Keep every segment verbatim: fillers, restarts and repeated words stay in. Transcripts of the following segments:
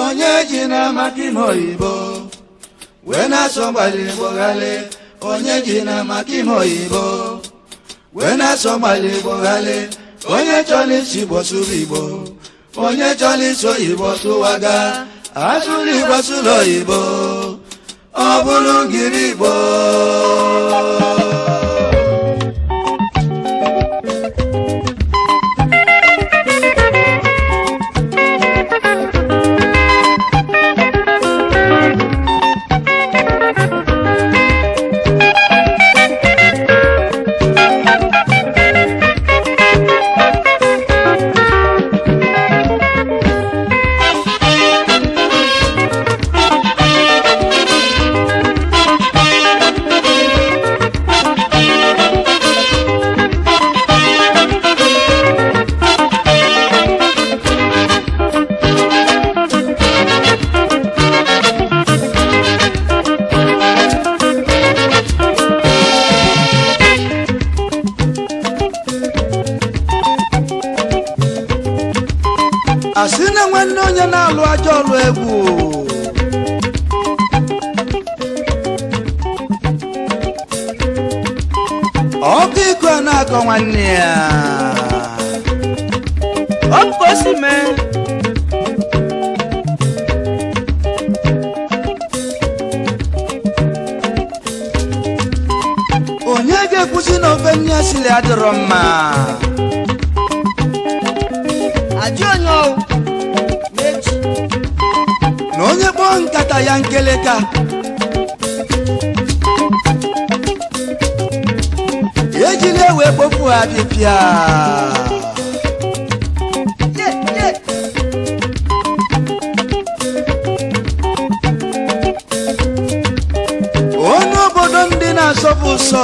onye ji na makimo oyibo we na-asọ mgbali Igbo ghale onye ji na makimo oyibo we na-asọ mgbali Igbo ghale onye chọrọ isi Igbo sụrụ Igbo onye chọrọ iso Igbo tụwaga asụrụ Igbo sụrụ oyibo ọ bụrụ ngiri Igbo asina nwanne onye na-alụ ajọ ọlụ egwu ọkụ iko na-akọ nwanne ya ọkụkọsime onye ga-ekwusi na ofe nne ya siri adịrọ mma ajọnyo na onye kpọọ nkata ya nkeleka ejili ewe kpofu apịpịa onye obodo ndị na-asọpụ ụsọ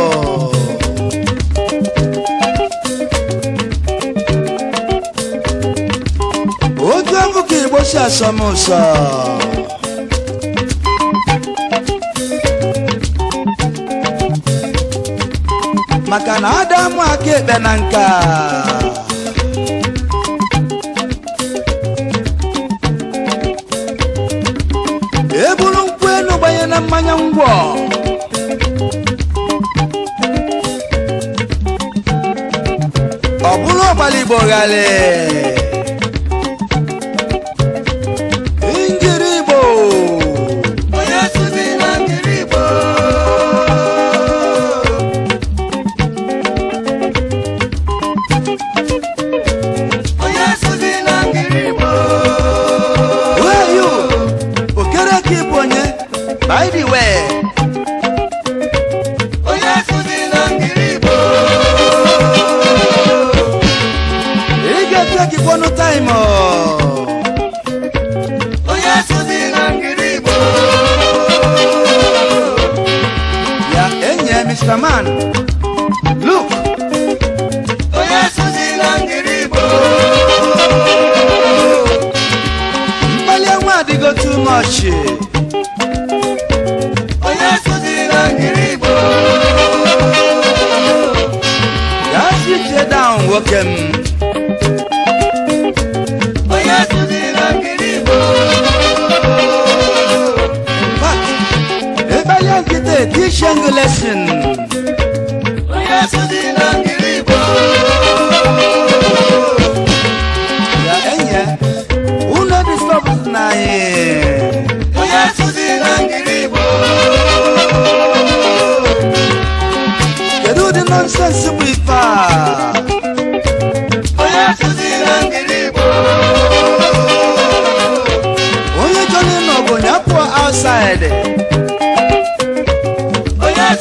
otu akụkọ Igbo si asọmụsọ maka na Adamu aka ekpe na nka eburu nkwụ enu gbanye na mmanya ngwọ ọ bụrụ ọgbala Igbo ghale by the way oya suzi na ngiri Igbo ị ga-eteki kwọnụ time oya suzi na ngiri Igbo ya enye Mister Man look oya suzi na ngiri Igbo mkpali nwa adịgo too much sit down, welcome. Oh yes, in fact, everybody get a teaching lesson. Oh yes, yeah, and yeah, who not disturb us now? Oh yes, you do the nonsense we far. Oh yes, onye Johnny no go nyapo outside. Oh yes,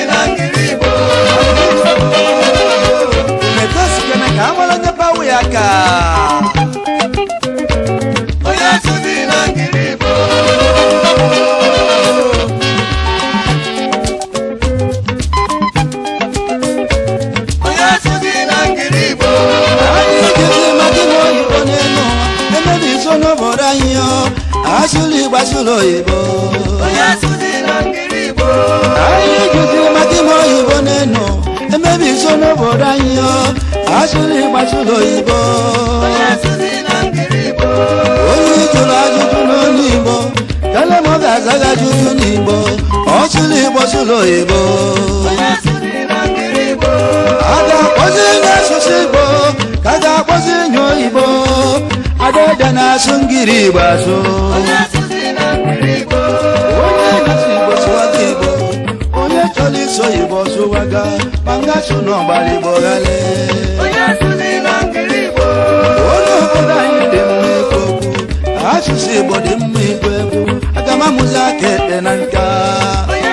umetosi kana kamala nyapa uyaka. Oh yes, asuli basulo Igbo oya suzi na ngiri Igbo ayi juzi makimo Igbo neno emebi sono bodanyo asuli basulo Igbo oya suzi na ngiri Igbo oyi jula juju ịgbasụlụ Igbo a ga-akpọzi nye asụsụ Igbo ka a ga-akpọzi nye oyibo Adede na-asụ ngiri Igbo asụ onye na-asụ Igbo sụwaga Igbo onye chọrọ iso Igbo sụwaga ma ngasụ n'ọgbara Igbo ghale onye obodo anyị dị mma ikwu okwu asụsụ Igbo dị mma ikwu egwu aga m amụzi aka ekpe na nka onye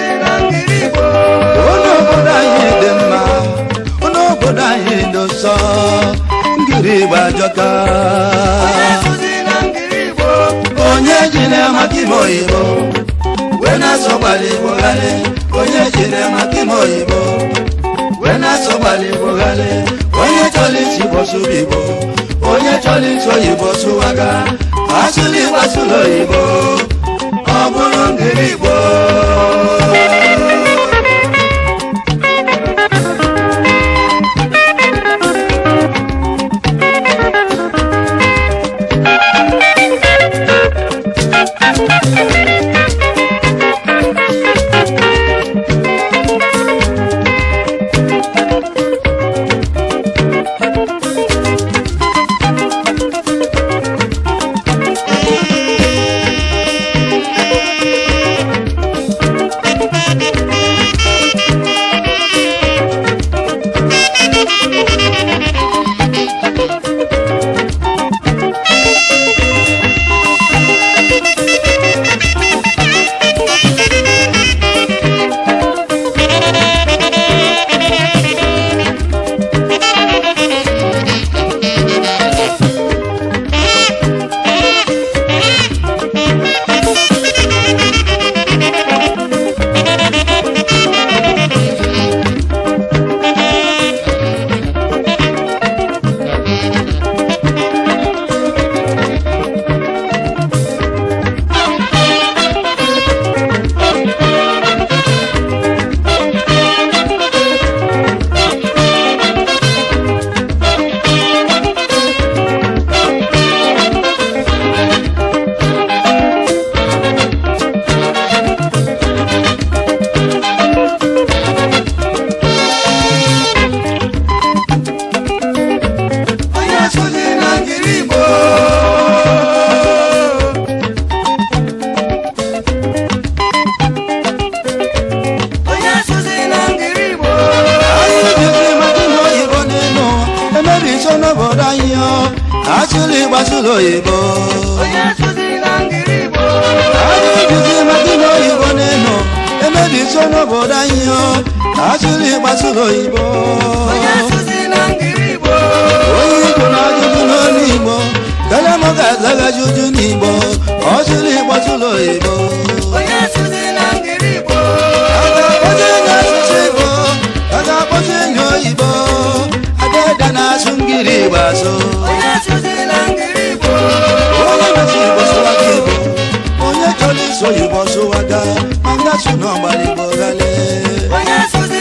obodo anyị dị mma onye obodo anyị dị nsọ ngiri Igbo ajọka onye jiri maka ime oyibo wee na-asọgbara Igbo ghale onye jiri maka ime oyibo wee na-asọgbara Igbo ghale onye chọrọ isi Igbo sụrụ Igbo onye chọrọ isi oyibo sụwaga asụrụ Igbo asụrụ oyibo ọ bụrụ ngiri Igbo asụrụ Igbo asụrụ oyibo adịghịzi maka ime oyibo n'elu emebi so n'obodo anyị asụrụ Igbo asụrụ oyibo onye Igbo na-ajụjụ n'olu Igbo karịa m ga-azaga ajụjụ n'Igbo asụrụ Igbo asụrụ oyibo a ga-akpọzi enyi asụsụ Igbo a ga-akpọzi enyi oyibo Adede na-asụ ngiri Igbo asụ onye na-asụ Igbo sụwaga Igbo onye chọrọ iso Igbo sụwaga ma ngasụ n'ọgbara Igbo ghale onye obodo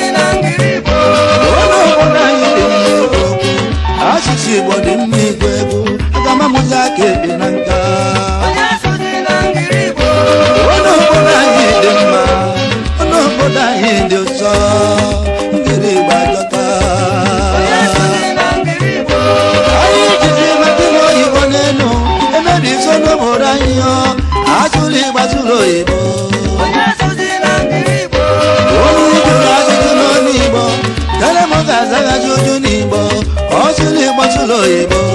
anyị dị mma ikwu okwu asụsụ Igbo dị mma ikwu egwu aga m amụzi aka ekpe na nka onye obodo anyị dị mma onye obodo anyị dị ụsọ ngiri Igbo ajọka anyị jizi maka ime oyibo n'elu emebi so n'obodo anyị asụrụ Igbo asụrụ oyibo onye jụrụ ajụjụ n'olu Igbo karịa m ga-azaga ajụjụ n'Igbo asụrụ Igbo asụrụ oyibo